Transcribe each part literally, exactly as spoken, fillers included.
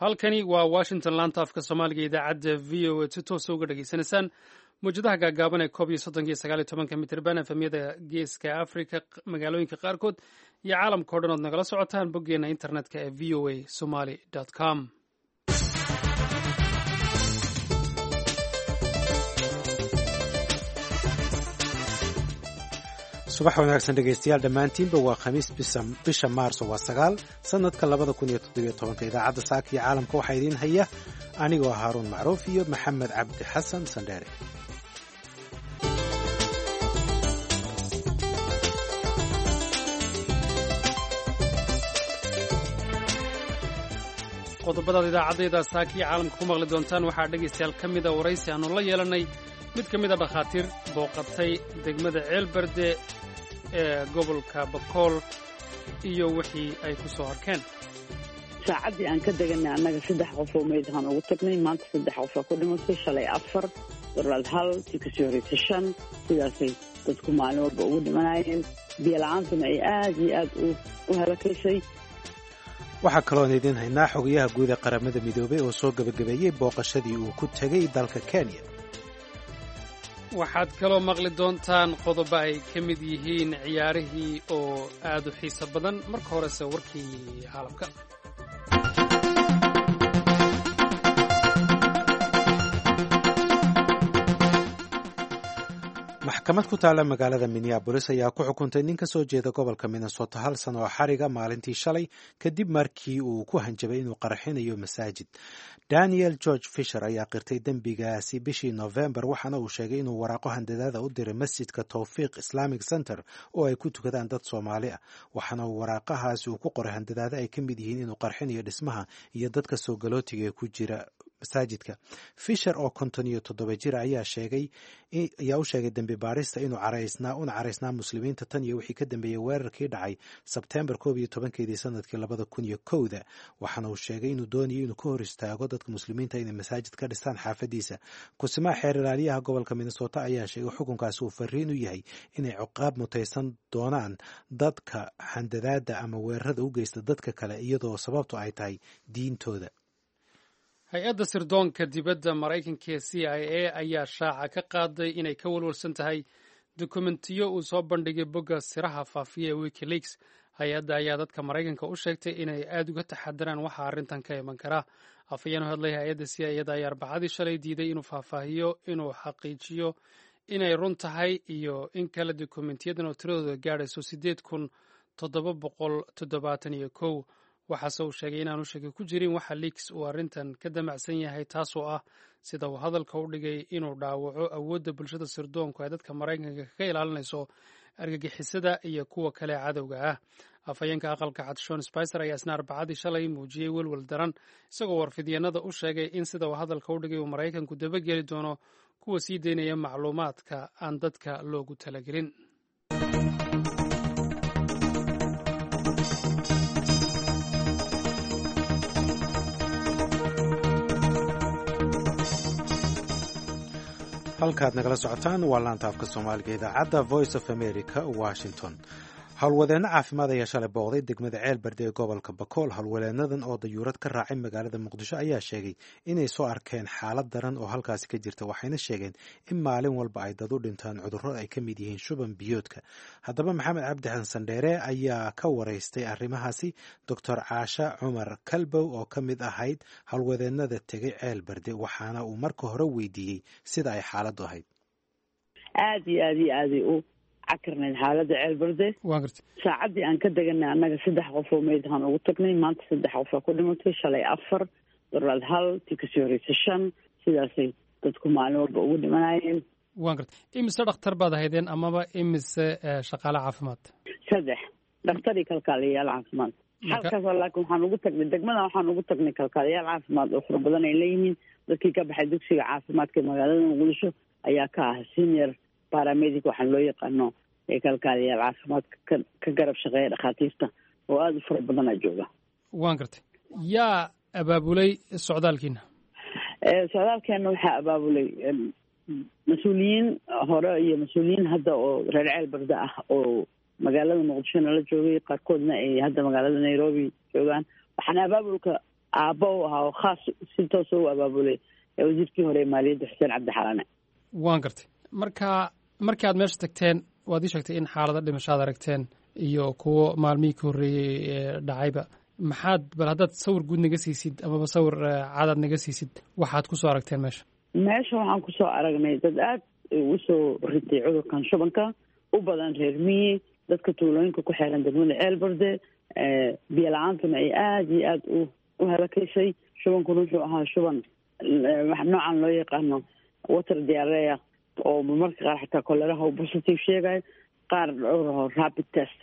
halkani waa washington laanta afka soomaaliga idaacadda v o a si toosa uga dhegaysanaysaan mawjadaha gaagaaban ee koob iyo soddonka iyo sagaal iyo tobanka mitirban efemyada geeska africa magaalooyinka qaarkood iyo caalamka o dhan ood nagala socotaan boggeena internetka ee v o a somaly com subax wanaagsan dhegaystayaal dhammaantiinba waa khamiis bisha maarso waa sagaal sannadka labada kun iyo toddobiyo tobanka idaacadda saaka iyo caalamka waxaa idiin haya anigoo haaruun macruuf iyo maxamed cabdi xasan sandheere qodobadaad idaacadayda saaka iyo caalamka ku maqli doontaan waxaa dhegaystayaal ka mida waraysi aannu la yeelannay mid ka mida dhakhaatiir booqatay degmada ceelbarde ee gobolka bakool iyo wixii ay ku soo arkeen saacaddii aan ka deganay annaga saddex qof oo meyd ahaan ugu tagnay maanta saddex qofaa ku dhimatay shalay afar daraad hal tii kasii horraysay shan sidaasay dadku maalin walba ugu dhimanayeen biyo-la-aantuna ay aad iyo aad u halakaysay waxaa kaloon idiin haynaa xogayaha guud ee qaramada midoobay oo soo gebagabeeyey booqashadii uu ku tegey dalka kenya waxaad kaloo maqli doontaan qodobo ay ka mid yihiin ciyaarihii oo aad u xiiso badan marka horese warkii caalamka maxkamad ku taalla magaalada minneabolis ayaa ku xukuntay nin ka soo jeeda gobolka minnesota hal sano oo xariga maalintii shalay kadib markii uu ku hanjabay inuu qarxinayo masaajid daniel george fisher ayaa qirtay dembigaasi bishii novembar waxaana uu sheegay inuu waraaqo handadaada u diray masjidka towfiiq islamic center oo ay ku tukadaan dad soomaali ah waxaana uu waraaqahaasi uu ku qoray handadaada ay ka mid yihiin inuu qarxinayo dhismaha iyo dadka soo galootiga ee ku jira masaajidka fisher oo konton iyo toddoba jir ayaa sheegay ayaa u sheegay dembi baarista inuu caraysnaa una caraysnaa muslimiinta tan iyo wixii ka dambeeyey weerarkii dhacay sebtembar koob iyo tobankeedii sanadkii labada kun iyo kowda waxaana uu sheegay inuu doonayo inuu ka hor istaago dadka muslimiinta inay masaajid ka dhistaan xaafadiisa kusimaha xeer ilaaliyaha gobolka minnesota ayaa sheegay xukunkaasi uu fariin u yahay inay ciqaab mutaysan doonaan dadka handadaada ama weerarada u geysta dadka kale iyadoo sababtu ay tahay diintooda hay-adda sirdoonka dibadda maraykanka ee c i a ayaa shaaca ka qaaday inay ka walwalsan tahay dokumentiyo uu soo bandhigay bogga siraha faafiya ee wikileaks hay-adda ayaa dadka maraykanka u sheegtay inay aad uga taxadaraan waxa arrintan ka iman kara afhayeen u hadlay hay-adda c i a da ayaa arbacadii shalay diiday inuu faahfaahiyo inuu xaqiijiyo inay run tahay iyo in kale dokumentiyadan oo tiradooda gaadhayso siddeed kun toddoba boqol toddobaatan iyo kow waxaase uu sheegay inaanu shaki ku jirin waxa liks uu arrintan ka damacsan yahay taasoo ah sida uu hadalka u dhigay inuu dhaawaco awoodda bulshada sirdoonku ay dadka maraykanka ka ilaalinayso argagixisada iyo kuwa kale cadowga ah afhayeenka aqalka cad shon spicer ayaa isna arbacadii shalay muujiyey welwel daran isagoo warfidyanada u sheegay in sida uu hadalka u dhigay uu maraykanku dabageli doono kuwa sii daynaya macluumaadka aan dadka loogu talagelin halkaad nagala socotaan waa laanta afka soomaaliga idaacadda voice of america washington howlwadeenno caafimaad ayaa shalay booqday degmada ceelbarde ee gobolka bakool howlwadeennadan oo dayuurad ka raacay magaalada muqdisho ayaa sheegay inay soo arkeen xaalad daran oo halkaasi ka jirta waxayna sheegeen in maalin walba ay dad u dhintaan cudurro ay ka mid yihiin shuban biyoodka haddaba maxamed cabdi xasan sandheere ayaa ka waraystay arrimahaasi doctor caasha cumar kalbow oo ka mid ahayd howlwadeennada tegay ceelbarde waxaana uu marka hore weydiiyey sida ay xaaladdu ahayd aad iyo aad iyo aaday u cakarnayd xaaladda ceelbarde saacaddii aan ka deganay annaga saddex qof oo meyd ahaan ugu tagnay maanta saddex qofaa ku dhimatay shalay afar daraad hal tii kasii horraysay shan sidaasay dadku maalin walba ugu dhimanayeen waan gartay imise dhakhtar baad ahaydeen amaba imise shaqaale caafimaad saddex dhakhtar iyo kalkaaliyayaal caafimaad halkaas laakiin waxaan ugu tagnay degmadan waxaan ugu tagnay kalkaaliyayaal caafimaad oo fara badan ay leeyihiin dadkii ka baxay dugsiga caafimaadka ee magaalada muqdisho ayaa ka ah senior baramedic waxaan loo yaqaano ee kalkaaliyaal caafimaadka ka ka garab shaqeeya dhakhaatiirta oo aada u fara badanaa jooga waan gartay yaa abaabulay socdaalkiina socdaalkeena waxaa abaabulay mas-uuliyiin hore iyo mas-uuliyiin hadda oo reer ceelbarde ah oo magaalada muqdishona la joogay qaarkoodna ay hadda magaalada nairobi joogaan waxaana abaabulka aabba u ahaa oo khaas si toosa u abaabulay wasiirkii hore maaliyadda xuseen cabdi xalane. waan gartay marka markii aad meesha tagteen waad ii sheegtay in xaalado dhimashaad aragteen iyo kuwo maalmihii ka horreeyey dhacayba maxaad bal haddaad sawir guud naga siisid amaba sawir cadaad naga siisid waxaad kusoo aragteen meesha? meesha waxaan kusoo aragnay dad aad ugu soo ritay cudurkan shubanka, u badan reer miyi, dadka tuulooyinka ku xeeran degmada ceelberde. biyo la-aantuna ay aada iyo aada u u halakaysay. shubankuna wuxuu ahaa shuban noocan loo yaqaano water diarrhea oo marmarka qaar xataa koleraha uu positive sheegayo. qaar dhowr rapid test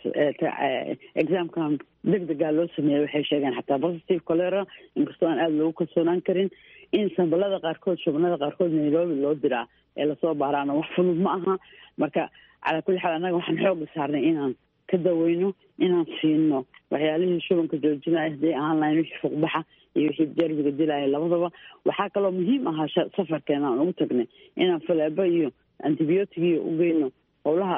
examkan deg degaa loo sameeyey waxay sheegeen xataa positive cholera, inkastoo aan aada loogu kalsoonaan karin. in sambalada qaarkood shubanada qaarkood nairobi loo diraa ee lasoo baaraana wax fudud ma aha. marka calaa kulli xaal annaga waxaan xooga saarnay inaan ka daweyno, inaan siino waxyaalihii shubanka joojinaya hadday ahaan lahayn wixii fuuqbaxa iyo wixii derbiga dilaya labadaba. waxaa kaloo muhiim ahaa safarkeena aan ugu tagnay inaan faleebo iyo antibiyootigiyo u geyno howlaha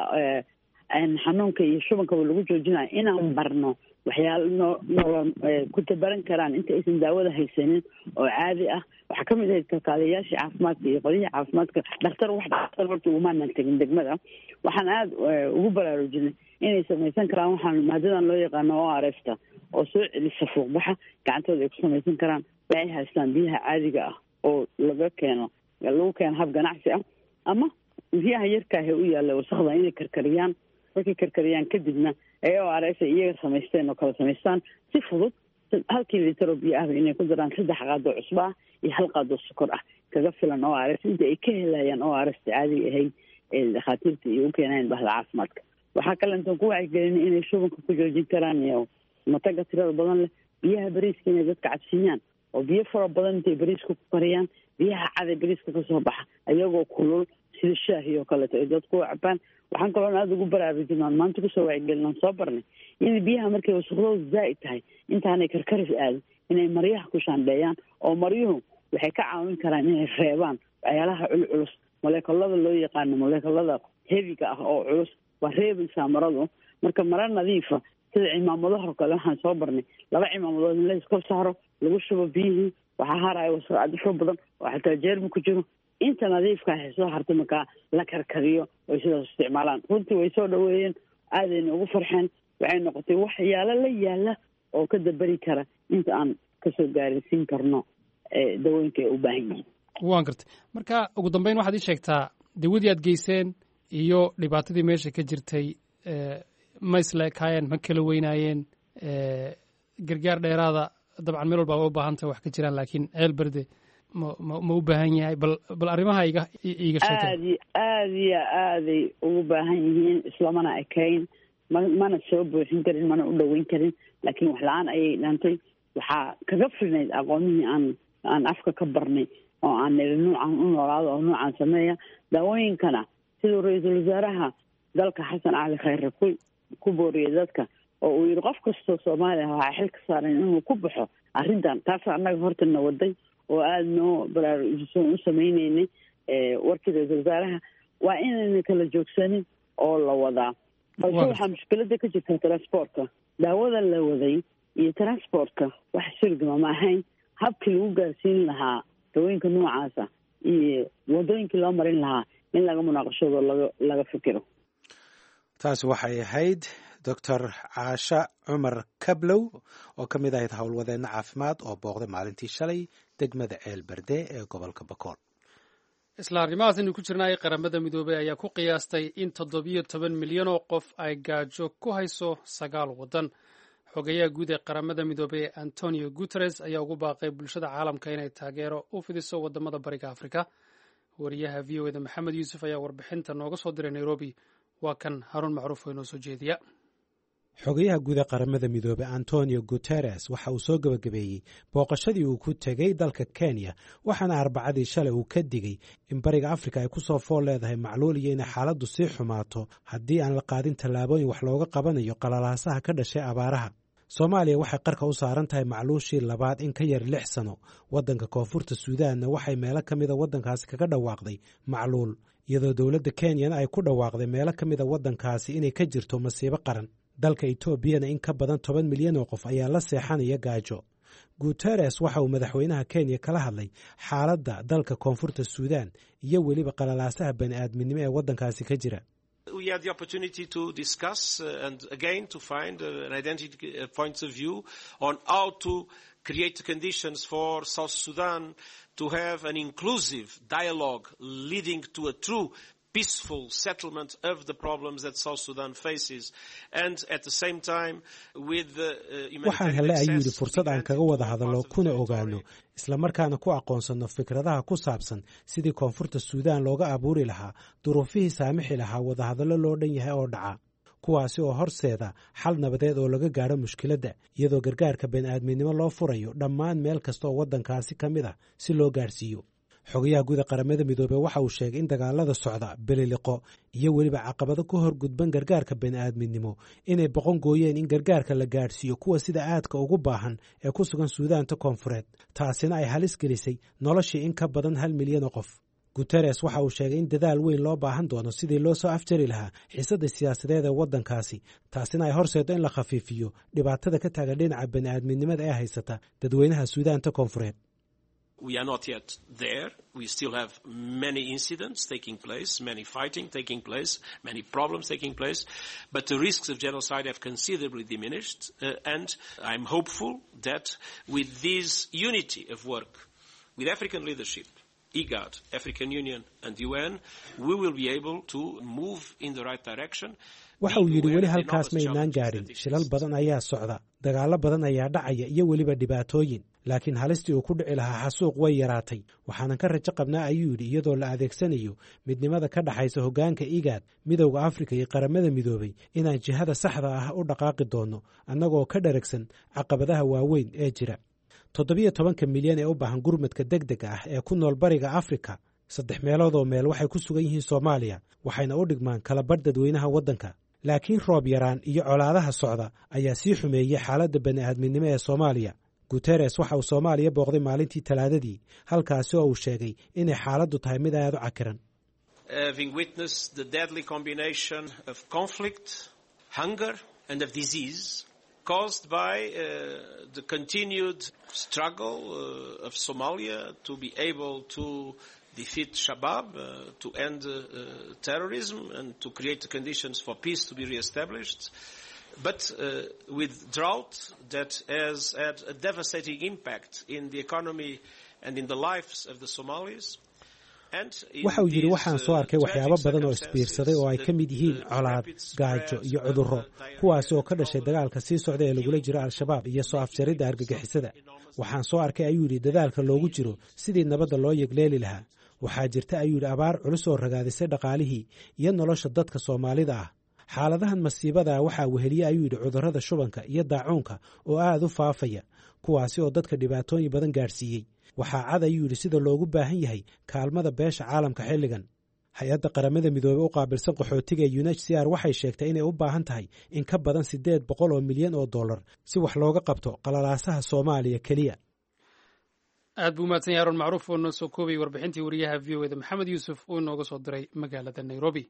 xanuunka iyo shubankaba lagu joojinayo, inaan barno waxyaala noo noola ku tabaran karaan inta aysan daawada haysanin oo caadi ah. waxaa kamid ahayd kalkaaliyayaashii caafimaadka iyo qolihii caafimaadka. dhakhtar wax dhakhtar horta ugumaanan tegin degmada. waxaan aada ugu baraarujinay inay samaysan karaan waxaan maadadan loo yaqaano o r f ta oo soo celisa fuuqbaxa gacantooda ay ku samaysan karaan. waxay haystaan biyaha caadiga ah oo laga keeno lagu keeno hab ganacsi ah, ama biyaha yarkaahe u yaalla wasakda inay karkariyaan. markay karkariyaan kadibna ee o r s ay iyaga samaysteen oo kala samaystaan si fudud. halkii litro biyo ahba inay ku daraan saddex qaadoo cusbo ah iyo hal qaadoo sokor ah kaga filan o r s inta ay ka helayaan o r s caadiga ahayd ee dhakhaatiirta iyo u keenayan bahda caafimaadka. waxaa kale intaan ku wacyigelina inay shubanka ku joojin karaan iyo mataga tirada badan leh biyaha bariiska inay dadka cabsiiyaan oo biyo fara badan intay bariiska ku kariyaan biyaha caday bariiska kasoo baxa ayagoo kulul sida shaahi oo kaleeto ay dadku cabaan. waxaan kaloo aada ugu baraarujinaan maanta kusoo wacyigelinaan soo barnay in biyaha markay wasakhdooda zaa'id tahay intaanay karkaris aadin inay maryaha ku shaandheeyaan oo maryuhu waxay ka caawin karaan inay reebaan waxyaalaha culculus moleekolada loo yaqaano moleekolada heviga ah oo culus waa reebaysaa maradu. marka mara nadiifa sida cimaamadaho kale waxaan soo barnay laba cimaamadood in la iska saaro lagu shubo biyihii waxaa haraya wasakh aad u fara badan oo xataa jeermi ku jiro. inta nadiifka ah soo harta markaa la karkariyo oy sidaas isticmaalaan. runtii way soo dhaweeyeen, aadayna ugu farxeen. waxay noqotay waxyaalo la yaala oo ka daberi kara inta aan kasoo gaarisiin karno dawooyinka ay u baahan yihiin. waan gartay marka ugu dambeyn waxaad ii sheegtaa dawadii aad geyseen iyo dhibaatadii meesha ka jirtay ma isla ekaayeen, ma kala weynaayeen? gargaar dheeraada dabcan meel walba waa u baahan tahay wax ka jiraan, laakiin ceelberde ma ma ma u baahan yahay? bal bal arrimaha iga iiga sheegay. aad iyo aad iyo aaday ugu baahan yihiin, islamana ekayn, ma mana soo buuxin karin, mana u dhoweyn karin, laakiin wax la-aan ayay dhantay. waxaa kaga filnayd aqoonihii aan aan afka ka barnay oo aan niri nuucan u noolaado oo nuucan sameeya. daawooyinkana siduu ra-iisul wasaaraha dalka xasan cali khayre ku ku booriyay dadka oo uu yihi qof kastoo soomaaliya waxaa xil ka saaran inuu ku baxo arrintan. taas annaga hortana waday oo aada noo baraarujisoon u sameyneynay warkii ra-iisul wasaaraha. waa inayna kala joogsanin oo la wadaa. balse waxaa mushkilada ka jirta transportka. daawada la waday iyo transportka wax surgama ma ahayn. habkii lagu gaarsiin lahaa dawooyinka noocaasa iyo wadooyinkii loo marin lahaa in laga munaaqashado laga laga fikiro. taasi waxay ahayd doctor caasha cumar kablow oo ka mid ahayd howlwadeenno caafimaad oo booqday maalintii shalay degmada ceelberde ee gobolka bakool. isla arrimahaas inuu ku jirnaayay qaramada midoobey ayaa ku qiyaastay in toddobiyo toban milyan oo qof ay gaajo ku hayso sagaal waddan. xogeyaha guud ee qaramada midoobey antonio guteres ayaa ugu baaqay bulshada caalamka inay taageero u fidiso wadamada bariga afrika. wariyaha v o eda maxamed yuusuf ayaa warbixinta nooga soo diray nairobi. waa kan haruun macruuf oo inoo soo jeediya. xogayaha guud ee qaramada midoobey antonio guteres waxa uu soo gebagabeeyey booqashadii uu ku tegey dalka kenya, waxaana arbacadii shalay uu ka digey in bariga afrika ay ku soo fool leedahay macluul iyo inay xaaladdu sii xumaato haddii aan la qaadin tallaabooyin wax looga qabanayo qalalaasaha ka dhashay abaaraha. soomaaliya waxay qarka u saaran tahay macluushii labaad in ka yar lix sano. waddanka koonfurta suudaanna waxay meelo ka mida waddankaasi kaga dhawaaqday macluul, iyadoo dowladda kenyana ay ku dhawaaqday meelo ka mida waddankaasi inay ka jirto masiibo qaran. dalka etoobiyana in ka badan toban milyan oo qof ayaa la seexanaya gaajo. guteres waxa uu madaxweynaha kenya kala hadlay xaaladda dalka koonfurta suudaan iyo weliba qalalaasaha bani aadminimo ee waddankaasi ka jira. We had the opportunity to discuss uh, and again to find uh, an identity uh, points of view on how to create conditions for South Sudan to have an inclusive dialogue leading to a true peaceful settlement of the problems that South Sudan faces, and at the same time with the uh, waxaan hele ayuu yidhi fursad aan kaga wada hadallo kuna ogaano islamarkaana ku aqoonsanno fikradaha ku saabsan sidii koonfurta suudaan looga abuuri lahaa duruufihii saamixi lahaa wadahadallo loo dhan yahay oo dhaca kuwaasi oo horseeda xal nabadeed oo laga gaadho mushkiladda iyadoo gargaarka bani'aadminimo loo furayo dhammaan meel kasta oo waddankaasi ka mid ah si loo gaadhsiiyo. xogayaha guud ee qaramada midoobey waxa uu sheegay in dagaalada socda beliliqo iyo weliba caqabado ku hor gudban gargaarka bani'aadminimo inay boqon gooyeen in gargaarka la gaadhsiiyo kuwa sida aadka ugu baahan ee ku sugan suudaanta koonfureed taasina ay halis gelisay noloshii in ka badan hal milyan oo qof. guteres waxa uu sheegay in dadaal weyn loo baahan doono sidii loo soo afjari lahaa xiisadda siyaasadeed ee waddankaasi taasina ay horseedo in la khafiifiyo dhibaatada ka taagan dhinaca bani'aadminimada ee haysata dadweynaha suudaanta koonfureed. We are not yet there. We still have many incidents taking place, many fighting taking place, many problems taking place, but the risks of genocide have considerably diminished, uh, and I'm hopeful that with this unity of work, with African leadership, IGAD, African Union and U N, we will be able to move in the right direction. waxa uu yidhi weli halkaas ma aynaan gaadhin shilal badan ayaa socda dagaallo badan ayaa dhacaya iyo weliba dhibaatooyin laakiin halistii uu ku dhici lahaa xasuuq way yaraatay waxaanan ka rajo qabnaa ayuu yidhi iyadoo la adeegsanayo midnimada ka dhaxaysa hoggaanka igaad midowda afrika iyo qaramada midoobay inaan jihada saxda ah u dhaqaaqi doonno annagoo ka dharagsan caqabadaha waaweyn ee jira. toddobiyo tobanka milyan ee u baahan gurmadka deg dega ah ee ku nool bariga afrika saddex meeloodoo meel waxay ku sugan yihiin soomaaliya waxayna u dhigmaan kala badh dadweynaha waddanka laakiin roob yaraan iyo colaadaha socda ayaa sii xumeeyey xaaladda bani'aadminimo ee soomaaliya. guteres waxa uu soomaaliya booqday maalintii talaadadii halkaasi oo uu sheegay inay xaaladdu tahay mid aad u cakiran. Having witnessed the deadly combination of conflict, hunger and of disease caused by uh, the continued struggle uh, of Somalia to be able to defeat Shabab, uh, to end uh, uh, terrorism and to create the conditions for peace to be reestablished, but uh, with drought that has had a devastating impact in the economy and in the lives of the Somalis. waxa uu yidhi waxaan soo arkay waxyaabo badan oo isbiirsaday oo ay ka mid yihiin colaad gaajo iyo cudurro kuwaasi oo ka dhashay dagaalka sii socda ee lagula jiro al-shabaab iyo soo afjaridda argagixisada. waxaan soo arkay ayuu yidhi dadaalka loogu jiro sidii nabadda loo yegleeli lahaa. waxaa jirta ayuu yidhi abaar culus oo ragaadisay dhaqaalihii iyo nolosha dadka soomaalida ah. xaaladahan masiibada waxaa weheliye ayuu yidhi cudurrada shubanka iyo daacuunka oo aad u faafaya kuwaasi oo dadka dhibaatooyin badan gaadhsiiyey. waxaa cad ayuu yidhi sida loogu baahan yahay kaalmada beesha caalamka xilligan. hay-adda qaramada midoobey u qaabilsan qaxootiga ee U N H C R waxay sheegtay inay u baahan tahay in ka badan siddeed boqol oo milyan oo dollar si wax looga qabto qalalaasaha soomaaliya keliya. aad buu mahadsan yahay Haroun Macruuf oo noo soo koobay warbixintii wariyaha V O A da Maxamed Yuusuf oo inooga soo diray magaalada Nairobi.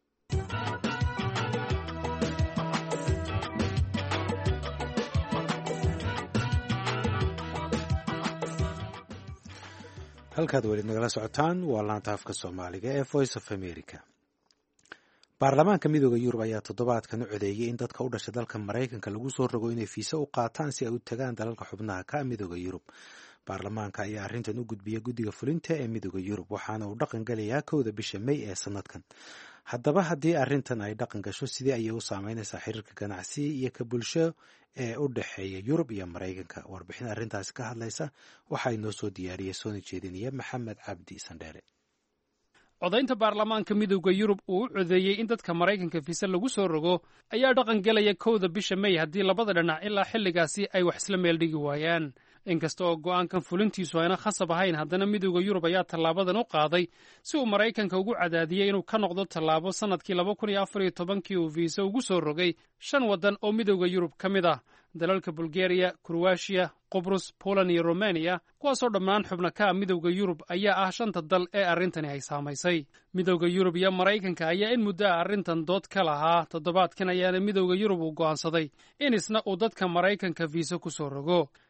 halkaad weli nagala socotaan waa laanta afka soomaaliga ee Voice of America. baarlamaanka midooda Yurub ayaa toddobaadkan u codeeyay in dadka u dhashay dalka Maraykanka lagu soo rogo inay fiisa u qaataan si ay u tagaan dalalka xubnaha ka midooda Yurub. baarlamaanka ayaa arrintan u gudbiyay guddiga fulinta ee midooda Yurub waxaana uu dhaqan galayaa kowda bisha May ee sanadkan. haddaba haddii arrintan ay dhaqan gasho sidee ayay u saameynaysaa xiriirka ganacsi iyo ka bulsho ee u dhexeeya Yurub iyo Maraykanka? warbixin arrintaasi ka hadlaysa waxaa inoo soo diyaariyey soona jeedinaya Maxamed Cabdi Sandheere. codaynta baarlamaanka midowda Yurub uu u codeeyey in dadka Maraykanka fiisa lagu soo rogo ayaa dhaqan galaya kowda bisha May haddii labada dhinac ilaa xilligaasi ay wax isla meel dhigi waayaan. inkasta oo go'aankan fulintiisu ayna khasab ahayn haddana midowda Yurub ayaa tallaabadan u qaaday si uu Maraykanka ugu cadaadiyey inuu ka noqdo tallaabo sanadkii laba kun iyo afar iyo tobankii uu fiisa ugu soo rogay shan waddan oo midowda Yurub ka mid ah dalalka Bulgaria, Croatia, Qobrus, Poland iyo Romania kuwaasoo dhammaan xubno ka ah midowda Yurub ayaa ah shanta dal ee arrintani ay saamaysay. midowda Yurub iyo Maraykanka ayaa in muddo ah arrintan dood ka lahaa. toddobaadkan ayaana midowda Yurub uu go'aansaday in isna uu dadka Maraykanka fiisa ku soo rogo.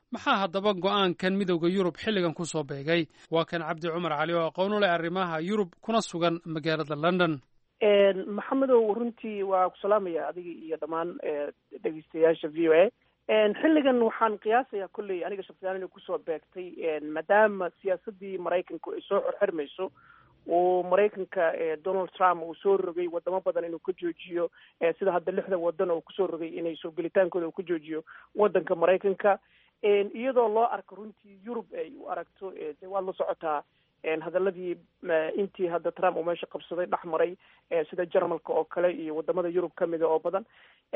maxaa haddaba go'aankan midowda yurub xilligan ku soo beegay? waa kan cabdi cumar cali oo aqoon u leh arrimaha yurub kuna sugan magaalada london. maxamedow runtii waa ku salaamaya adiga iyo dhammaan dhegeystayaasha v o a. xilligan waxaan qiyaasayaa kolley aniga shaksiyaan inay kusoo beegtay maadaama siyaasadii maraykanku ay soo xorxirmayso oo maraykanka donald trump uu soo rogay wadamo badan inuu ka joojiyo sida hadda lixdan wadan oo kusoo rogay inay soo gelitaankooda uu ka joojiyo wadanka maraykanka iyadoo loo arko runtii yurub ay u aragto de waad la socotaa hadaladii intii hadda trump uu meesha qabsaday dhex maray sida jarmalka oo kale iyo wadamada yurub kamida oo badan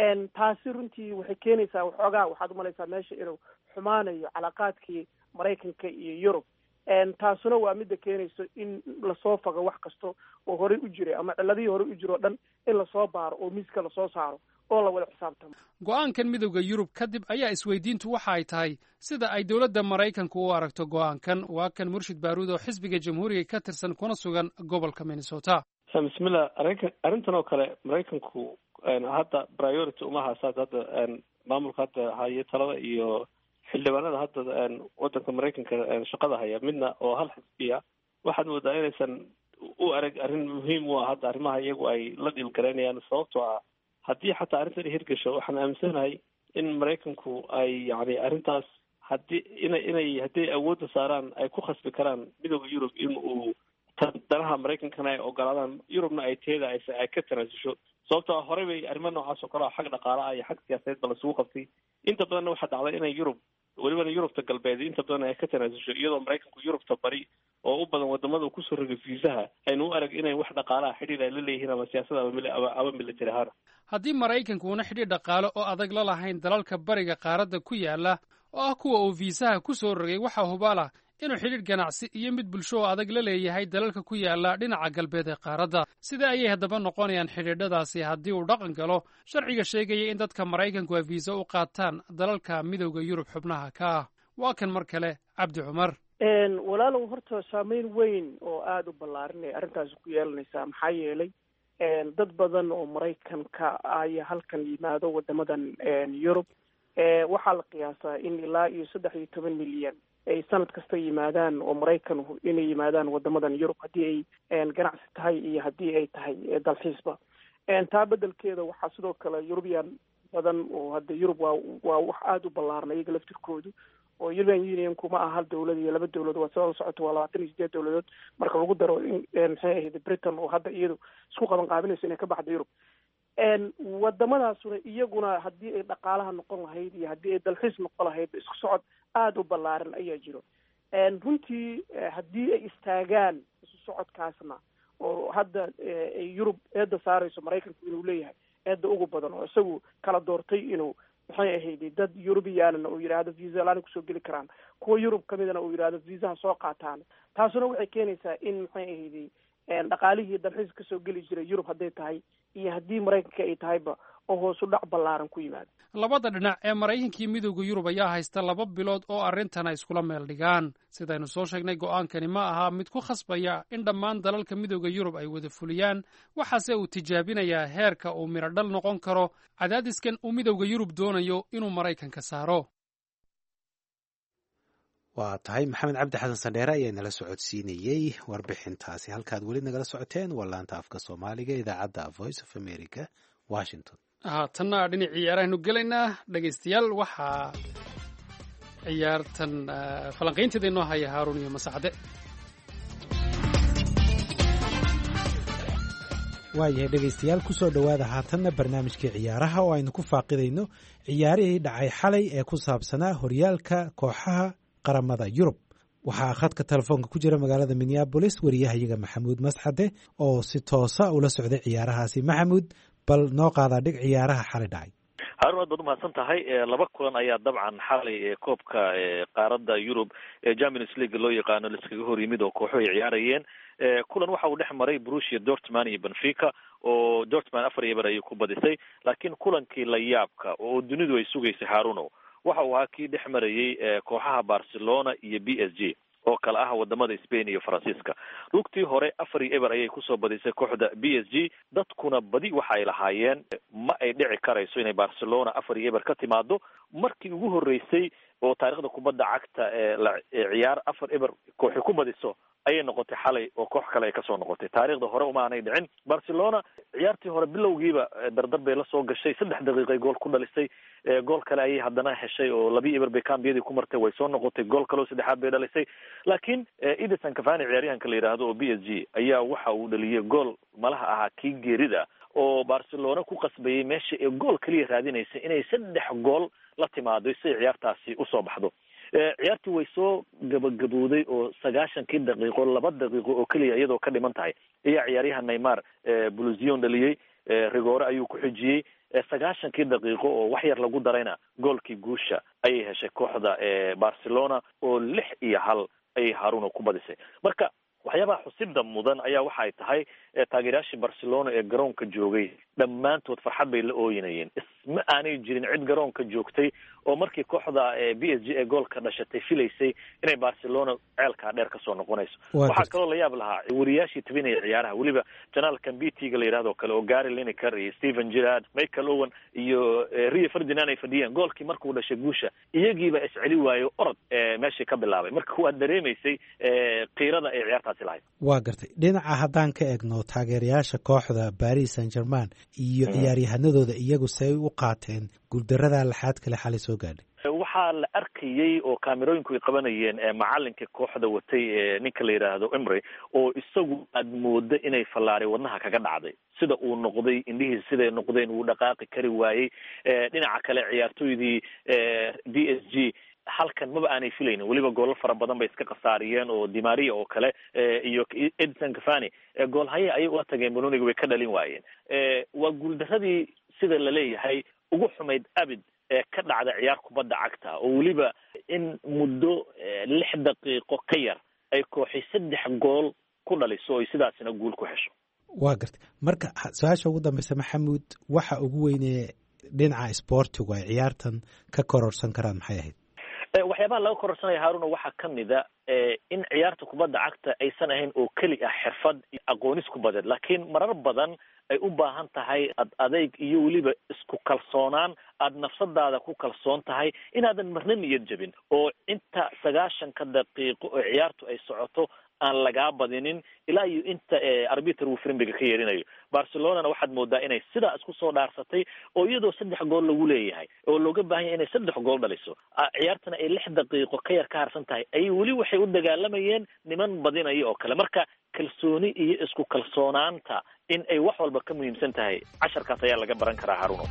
taasi runtii waxay keenaysaa waxoogaa waxaad umalaysaa meesha inuu xumaanayo calaaqaadkii maraykanka iyo yurub taasuna waa midda keenayso in lasoo fago wax kasta oo horey u jiray ama ciladihii horey u jiro o dhan in lasoo baaro oo miiska lasoo saaro oo la wada xisaabtamo. go-aankan midowda yurub kadib ayaa isweydiintu waxa ay tahay sida ay dowladda maraykanku u aragto go-aankan. waa kan murshid baaruud oo xisbiga jamhuuriga ka tirsan kuna sugan gobolka minnesota. bismillah arrinka arrintan oo kale maraykanku hadda priority uma haasaad hadda maamulka hadda haya talada iyo xildhibaanada hadda wadanka maraykanka shaqada haya midna oo hal xisbiya waxaad moodaa inaysan u arag arrin muhiim u ah hadda arrimaha iyagu ay la dhiilgaraynayaan sababtoo ah haddii xataa arrintan hirgasho waxaan aaminsanahay in maraykanku ay yani arrintaas haddii inay inay haddii awoodda saaraan ay ku khasbi karaan midowda yurub in uu danaha maraykankana ay ogolaadaan yurubna ay teeda ay ka tanaasusho sababtoo horey bay arrimo noocaas oo kale a xag dhaqaala ah iyo xag siyaasadeed ba lasugu qabtay inta badanna waxaa dhacday inay yurub welibana yurubta galbeed inta badan ay ka tanaasusho iyadoo maraykanku yurubta bari oo u badan wadamada uu kusoo rogay fiisaha aynu u arag inay wax dhaqaalaha xidhiir ay la leeyihiin ama siyaasada ama military ahaan. haddii maraykanku una xidhiir dhaqaale oo adag la lahayn dalalka bariga qaaradda ku yaala oo ah kuwa uu fiisaha ku soo rogay waxaa hubaala inuu xidhiir ganacsi iyo mid bulsho oo adag la leeyahay dalalka ku yaala dhinaca galbeed ee qaaradda. sida ayay haddaba noqonayaan xidhiidhadaasi haddii uu dhaqan galo sharciga sheegaya in dadka maraykanku ay fiisa u qaataan dalalka midowda yurub xubnaha ka ah. waa kan mar kale cabdi cumar. walaalow horta saameyn weyn oo aada u ballaaran ay arrintaasi ku yeelanaysaa maxaa yeelay dad badan oo maraykanka ayaa halkan yimaado wadamadan yurub waxaa la qiyaasaa in ilaa iyo saddex iyo toban milyan ay sanad kasta yimaadaan oo maraykan inay yimaadaan wadamadan yurub haddii ay ganacsi tahay iyo haddii ay tahay dalxiisba. taa bedelkeeda waxaa sidoo kale yurubiyan badan oo hadda yurub waa waa wax aada u ballaaran iyaga laftirkoodu oo European Unionku ma aha hal dawlad iyo laba dawladood waa soo socoto waa labaatan iyo sideed dawladood marka lagu daro maxay ahayd Britain oo hadda iyadu isku qaban qaabinayso inay ka baxdo Yurub wadamadaasuna iyaguna haddii ay dhaqaalaha noqon lahayd iyo haddii ay dalxiis noqon lahayd isku socod aada u ballaaran ayaa jiro. runtii haddii ay istaagaan isu socodkaasna oo hadda ay Yurub eedda saarayso Maraykanku inuu leeyahay eedda ugu badan oo isagu kala doortay inuu maxay ahayd dad European oo yiraahdo visa laan kusoo geli karaan kuwa Yurub kamidana oo yiraahdo visa soo qaataan taasuna waxay keenaysaa in maxay ahayd dhaqaalihii dalxiis ka soo geli jiray Yurub hadday tahay iyo haddii Maraykanka ay tahayba oo hoos u dhac ballaaran ku yimaado. labada dhinac ee Maraykanka iyo midowga Yurub ayaa haysta laba bilood oo arrintan ay iskula meel dhigaan. sidaynu soo sheegnay go'aankani ma aha mid ku khasbaya in dhammaan dalalka midowga Yurub ay wada fuliyaan waxaase uu tijaabinayaa heerka uu miro dhal noqon karo cadaadiskan uu midowga Yurub doonayo inuu Maraykanka saaro. waa tahay maxamed cabdi xasan sandheere ayaa nala socodsiinayey warbixintaasi. halkaad weli nagala socoteen waa laanta afka soomaaliga idaacadda voice of america washington. haatanna dhinacii ciyaarahaynu gelaynaa dhegaystayaal waxaa ciyaartan falanqaynteeda inoo haya haaruun iyo masacde. waayahay dhegaystayaal kusoo dhowaada haatanna barnaamijkii ciyaaraha oo aynu ku faaqidayno ciyaarihii dhacay xalay ee ku saabsanaa horyaalka kooxaha qaramada Yurub. waxaa khadka telefoonka ku jira magaalada Minneapolis wariyahayaga Maxamuud Mascade oo si toosa ula socday ciyaarahaasi. Maxamuud, bal noo qaadaa dhig ciyaaraha xalay dhacay. haarun aad baad umahadsan tahay. laba kulan ayaa dabcan xalay koobka qaaradda Yurub ee Champions League loo yaqaano liskaga hor yimid oo kooxo ay ciyaarayeen. kulan waxa uu dhex maray Borussia Dortmund iyo Benfica oo Dortmund afar iyo bar ayay ku badisay, laakiin kulankii la yaabka oo dunidu ay sugaysay Haaruno waxa uu ahaa kii dhex marayay kooxaha Barcelona iyo B S G oo kala ah wadamada Spain iyo Faransiiska. rugtii hore afar iyo eber ayay kusoo badisay kooxda B S G. dadkuna badi waxa ay lahaayeen ma ay dhici karayso inay Barcelona afar iyo eber ka timaado. markii ugu horeysay oo taariikhda kubadda cagta ee ciyaar afar eber kooxi ku badiso ayay noqotay xalay oo koox kale ay kasoo noqotay. taariikhda hore uma aanay dhicin. barcelona ciyaartii hore bilowgiiba dardar bay la soo gashay, saddex daqiiqay gool ku dhalisay, gool kale ayay haddana heshay oo labi eber bay kambiyadii ku martay, way soo noqotay, gool kale oo saddexaad bay dhalisay. laakiin Edinson Cavani ciyaaryahanka la yidhaahdo oo b s g ayaa waxa uu dhaliyay gool malaha ahaa kii geerida oo barcelona ku qasbayay meesha ee gool kaliya raadinaysa inay saddex gool la timaado si ciyaartaasi usoo baxdo. ciyaartii way soo gabagabowday oo sagaashankii daqiiqo laba daqiiqo oo keliya iyadoo ka dhiman tahay ayaa ciyaaryahan Neymar Bluzion dhaliyey, Rigore ayuu ku xijiyey, sagaashankii daqiiqo oo wax yar lagu darayna goolkii guusha ayay heshay kooxda Barcelona oo lix iyo hal ayay Haruna ku badisay. marka waxyaabaha xusibda mudan ayaa waxay tahay taageerayaashii Barcelona ee garoonka joogay dhammaantood farxad bay la ooyinayeen. isma aanay jirin cid garoonka joogtay oo markii kooxda b s g ee goolka dhashatay filaysay inay Barcelona ceelkaa dheer kasoo noqonayso. waxaa kaloo la yaab lahaa wariyaashii tabinaya ciyaaraha, weliba janaalkan b t ga la yidhahdo kale oo Gary Lineker iyo Steven Gerrard, Michael Owen iyo Rio Ferdinand ay fadhiyeen. goolkii markuu dhashay guusha iyagiiba isceli waayo orod meeshii ka bilaabay. marka waa dareemaysay qiirada ay ciyaarta waa gartay. dhinaca haddaan ka egno taageerayaasha kooxda Paris Saint-Germain iyo ciyaaryahanadooda iyagu say u qaateen guuldarada laxaad kale xalay soo gaadhay. waxaa la arkayay oo kaamerooyinku ay qabanayeen macalinka kooxda watay ninka la yidhaahdo Emery oo isagu aad moodo inay fallaaray wadnaha kaga dhacday, sida uu noqday, indhihiisa siday noqdeen, uu dhaqaaqi kari waayey. dhinaca kale ciyaartooydii b s g halkan maba aanay filaynin, weliba goolal fara badan bay iska khasaariyeen oo Di Maria oo kale iyo Edinson Cavani gool haye ayay ula tageen, Benoniga way ka dhalin waayeen. waa guuldaradii sida la leeyahay ugu xumayd abid ee ka dhacda ciyaar kubadda cagta oo weliba in muddo lix daqiiqo ka yar ay kooxi saddex gool ku dhaliso oo sidaasina guul ku hesho. waa gartay. marka su-aasha ugu dambeysa Maxamuud, waxa ugu weynee dhinaca sportigu ay ciyaartan ka kororsan karaan maxay ahayd? waxyaabaha laga kororsanaya Haruna waxaa kamida in ciyaarta kubadda cagta aysan ahayn oo keli ah xirfad iyo aqoonis kubadeed, laakiin marar badan ay u baahan tahay ad adeyg iyo weliba isku kalsoonaan, aad nafsadaada ku kalsoon tahay inaadan marna niyad jabin oo inta sagaashanka daqiiqo oo ciyaartu ay socoto aan lagaa badinin ilaa iyo inta arbiter uu frimbiga ka yeerinayo. Barcelonana waxaad moodaa inay sidaa isku soo dhaarsatay oo iyadoo saddex gool lagu leeyahay oo looga baahan yahay inay saddex gool dhaliso, ciyaartana ay lix daqiiqo ka yar ka harsan tahay, ayay weli waxay u dagaalamayeen niman badinaya oo kale. marka kalsooni iyo isku kalsoonaanta in ay wax walba ka muhiimsan tahay, casharkaas ayaa laga baran karaa Haruno.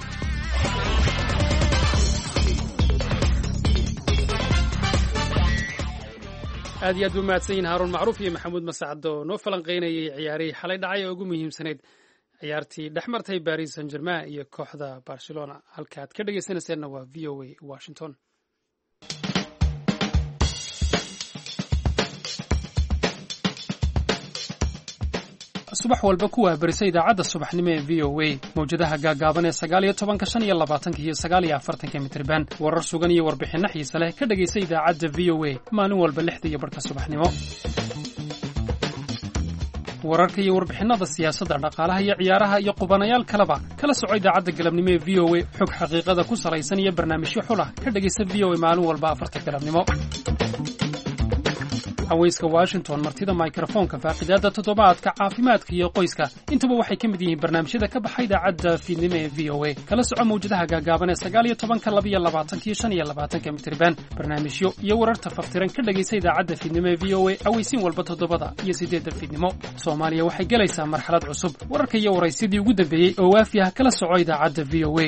aad iyo aad buu mahadsan yihin Haruun Macruuf iyo Maxamuud Masacad oo noo falanqeynayay ciyaarihii xalay dhacay oo ugu muhiimsanayd ciyaartii dhex martay Paris Saint-Germain iyo kooxda Barcelona. halka aad ka dhegaysanayseena waa v o a Washington. subax walba ku waabarisa idaacadda subaxnimo ee v o a mawjadaha gaagaaban ee sagaal iyo tobanka shan iyo labaatanka iyo sagaal iyo afartanka mitirban, warar sugan iyo warbixinno xiise leh ka dhegaysa idaacadda v o a maalin walba lixda iyo barhka subaxnimo. wararka iyo warbixinada siyaasadda, dhaqaalaha iyo ciyaaraha iyo qubanayaal kaleba kala soco idaacadda galabnimo ee v o a. xog xaqiiqada ku salaysan iyo barnaamijyo xulah ka dhegaysa v o a maalin walba afarta galabnimo. haweyska Washington, martida microfonka, faaqidaada toddobaadka, caafimaadka iyo qoyska, intuba waxay ka mid yihiin barnaamijyada ka baxay idaacadda fiidnimo ee v o a. kala soco mawjadaha gaagaaban ee sagaal iyo tobanka, laba iyo labaatanka iyo shan iyo labaatanka mitirban, barnaamijyo iyo wararta faftiran ka dhegaysa idaacadda fiidnimo ee v o a aweysiin walba toddobada iyo sideedda fiidnimo. Soomaaliya waxay gelaysaa marxalad cusub. wararka iyo waraysidii ugu dambeeyey oo waafi ah kala soco idaacadda v o a.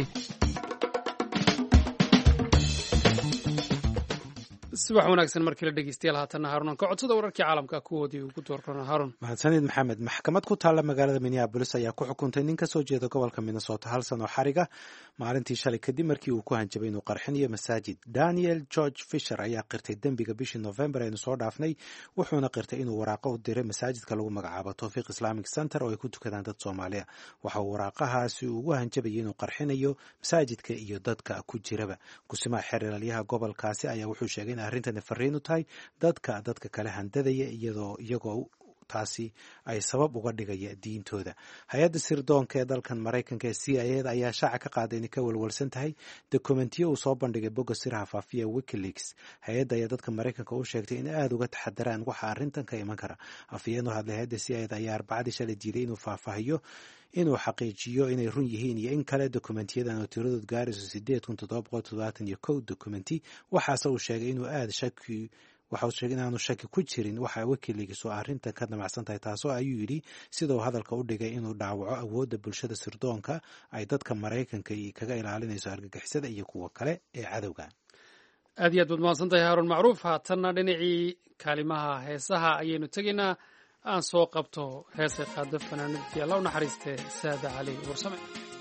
subax wanaagsan markii la dhegeystayaal haatanna Haruun ka codsada wararkii caalamka kuwoodii ugu doorkana Haruun. mahadsanid Maxamed. maxkamad ku taalla magaalada Minneapolis ayaa ku xukuntay nin ka soo jeeda gobolka Minnesota hal sano xariga maalintii shalay kadib markii uu ku hanjabay inuu qarxinayo masaajid. Daniel George Fisher ayaa qirtay dembiga bishii November aynu soo dhaafnay, wuxuuna qirtay inuu waraaqo u diray masaajidka lagu magacaabo Tawfiq Islamic Center oo ay ku tukadaan dad Soomaaliya. waxa uu waraaqahaasi ugu hanjabayay inuu qarxinayo masaajidka iyo dadka ku jiraba. kusimaha xeeralyaha gobolkaasi ayaa wuxuu sheegay in arrintani fariin u tahay dadka dadka kale handadaya iyadoo iyagoo taasi ay sabab uga dhigaya diintooda. hay-adda sirdoonka ee dalkan maraykanka ee c i eda ayaa shaaca ka qaaday inay ka walwalsan tahay dokumentiyo uu soo bandhigay bogga siraha faafiya wikileaks. hay-adda ayaa dadka maraykanka u sheegtay in aada uga taxadaraan waxa arrintan ka iman kara. afhayeen u hadlay hay-adda c i eda ayaa arbacadii shalay diiday inuu faahfaahiyo inuu xaqiijiyo inay run yihiin iyo in kale dokumentiyadan oo tiradood gaarayso sideed kun toddoba boqol toddobaatan iyo kow dokumenti. waxaase uu sheegay inuu aada shaki waxa uu sheegay inaanu shaki ku jirin waxa wikileaks oo arrintan ka damacsan tahay, taasoo ayuu yidhi sida uu hadalka u dhigay inuu dhaawaco awoodda bulshada sirdoonka ay dadka maraykanka kaga ilaalinayso argagixisada iyo kuwa kale ee cadowga. aad iyo aad baad mahadsan tahay haaruun macruuf. haatanna dhinacii kaalimaha heesaha ayaynu tegaynaa. aan soo qabto heesay qaada fanaanadii alla u naxariistee saada cali warsame.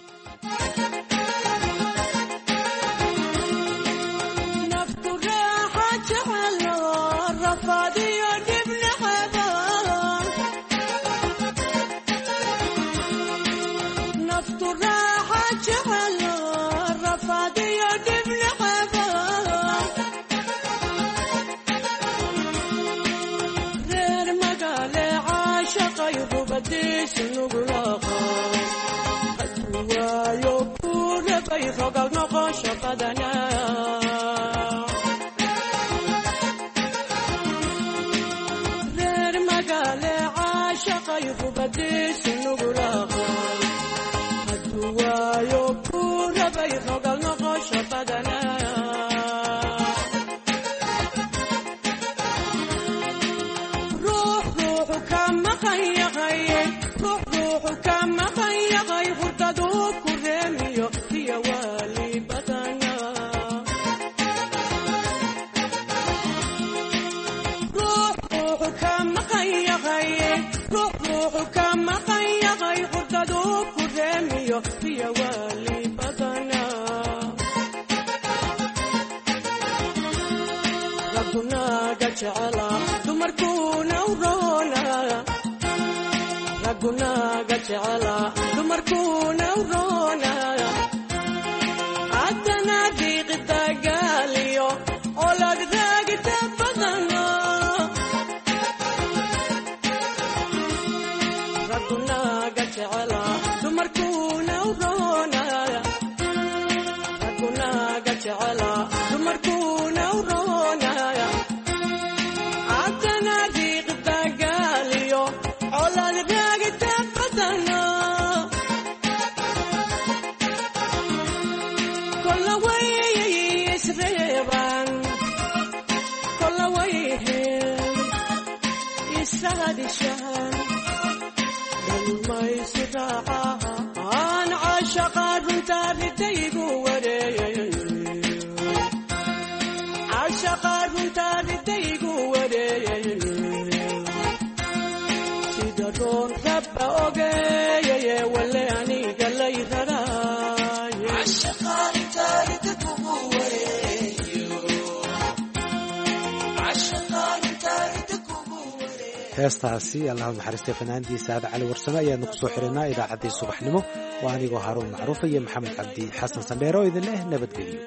reer magaale caashaqay rubadiis nugulaaqo hadduu waayo ku rabay rogal noqosho badana ruux ruuxu ka maqan yahay ruux ruuxu ka maqan yahay hurdaduu ku reemiyo iyo waali badana ruux ruuxu ka maqan yahay ruux ruuxu ka maqan yahay hurdaduu ku reemiyo iyo waali badana ragunaga jecela dumarkuuna uroona ragunaga jecela dumarkuuna uroona haddana diiqida gaaliyo olad raagita badana ragunaga jecela dumarkuuna uroona ragunaga jecela dumarkuuna uroona haddana diiqida gaaliyo olad raagita badana kolla way isreeban kolla way heen isaadishan dalmaysi raacaan caashaqa runta ridaygu wareeyay caashaqa runta ridaygu wareeyay sida roon rabba ogeeyaye wale aniga lay raraaye caashaqa runta ridaygu wareeyo caashaqa runta ridaygu wareeyo. heestaasi allahu naxariistay fanaanadii saada cali warsame ayaanu ku soo xirinaa idaacaddii subaxnimo. waa anigoo haaruun macruufa iyo maxamed cabdi xasan sandheero oo idin leh nabadgelyo.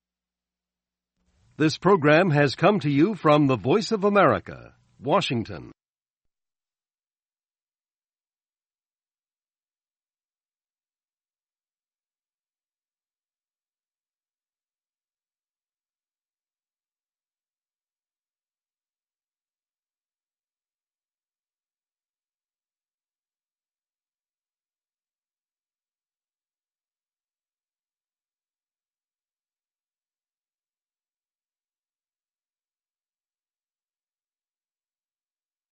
This program has come to you from the Voice of America, Washington.